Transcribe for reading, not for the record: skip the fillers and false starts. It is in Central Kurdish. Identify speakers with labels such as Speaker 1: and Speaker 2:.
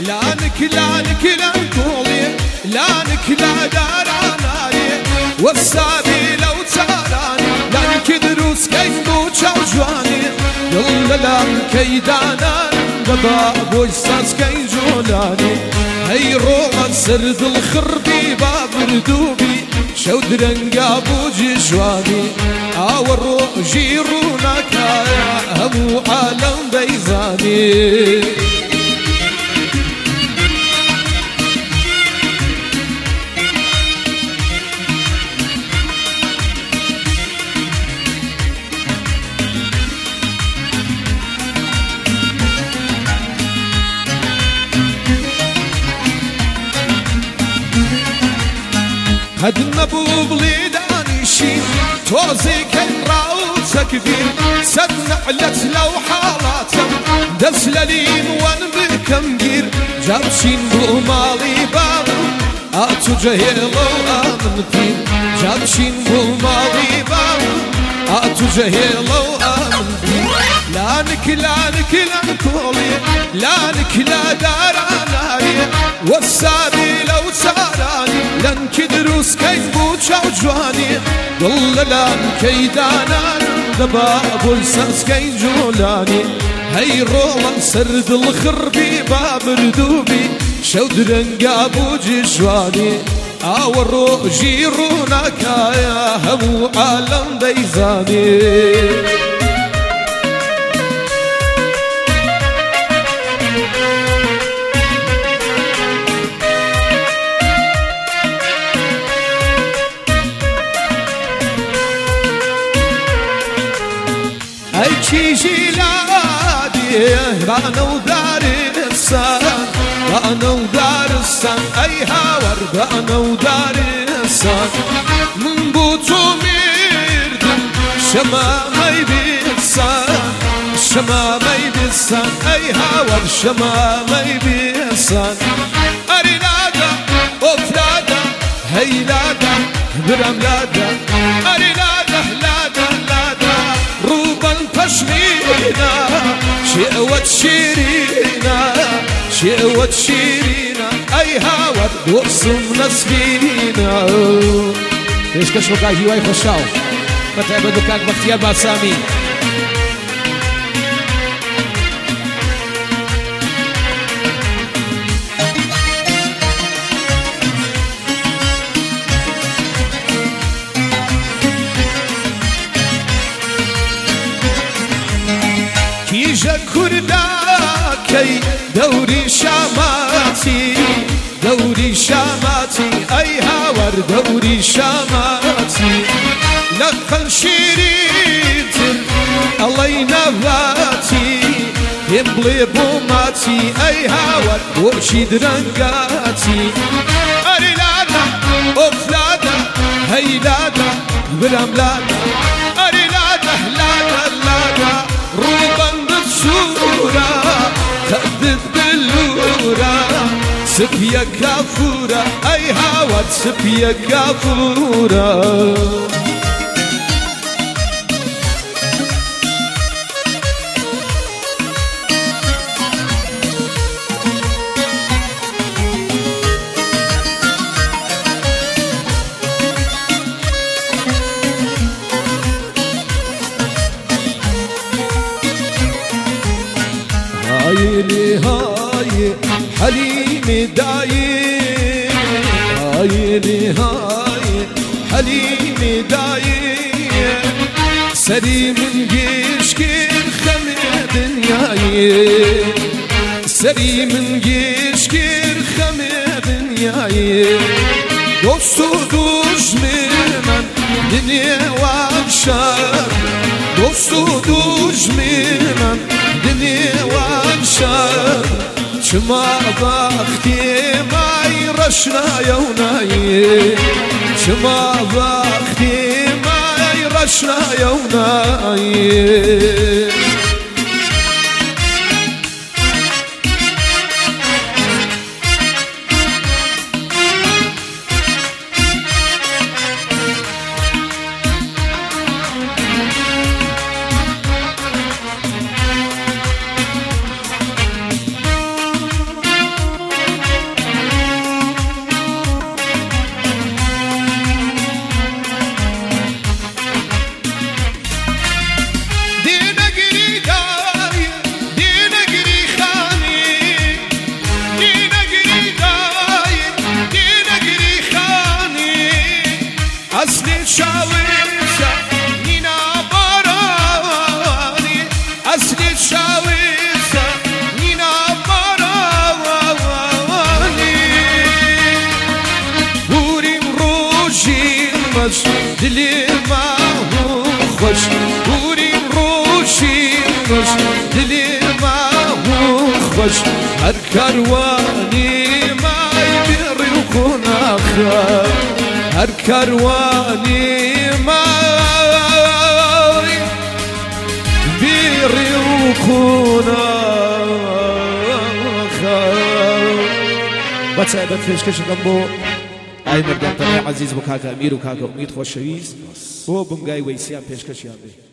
Speaker 1: لانك لانك لانكولي لانك لا داراناي والسابي لو تاراني لانك دروس كيف بوچا جواني يلا لانك يدانا دبا بويساس كي جولاني هي روغا سرد الخربي باب ردوبي شود رنقا بوجي جواني اورو جيرونا كايا همو عالم بيزاني هد نبوب لدانيشي توزي كان راو تكبير سد نعلت لو حالاتم دس للين وان بكمجير جابشين بو مالي بابو اتو جهيلو امن فين جابشين بو مالي بابو اتو جهيلو امن فين لانك لانك لانكولي لانك لا داراناي والسابي لو ساراني لانك دروس كيف بوچا وجواني ضل لانك يدانان دبا بولساس كي جولاني هي رولا سرد الخربي باب ردوبي شود رنقا بوجي جواني اورو جيرونا كايا همو عالم بيزاني ايشي لادي رانا ودار السان رانا ودار السان اي هاور رانا ودار السان من بوتو ميردم شمامي بالسان شمامي بالسان اي هاور شمامي بالسان اريلادا اوفلادا هيلادا برملادا اريلادا لادا لادا روبا تشمينا شئوة شيرينا شئوة شيرينا اي هاور دوسم نسبينا ايش كشفو قايدي واي خشاو فتعبدو كاك بختيار باسامي كيجا كرداكي دوري شاماتي دوري شاماتي اي هاور دوري شاماتي لقن شيريتر الله ينفاتي يمبلي بوماتي اي هاور وشي درنقاتي اريلادا اوفلادا هيلادا برملادا اريلادا لادا لادا روبا بالصورة تأدد باللورة سبيا كافورة اي هاوات سبيا كافورة هاي هاي حليمي دايم هاي هاي حليمي دايم سري من جيشكين خمي دنياي سري من جيشكين خمي دنياي دوستو دجمن دنيا وعشار دوستو دجمن دنيا وعشار شما بختي ما يرشنا يوناي شما بختي ما يرشنا يوناي خوش دلی ما خوش دوری روشی خوش دلی ما خوش هر کاروانی مای بیری و خوناخر هر کاروانی مای بیری و خوناخر بتعبت فيش كشكم بو أي مردم طلع عزيز بو كاكا أمير وكاكا أمير خوش شويز بو بمقاي ويسيان فيش كشيان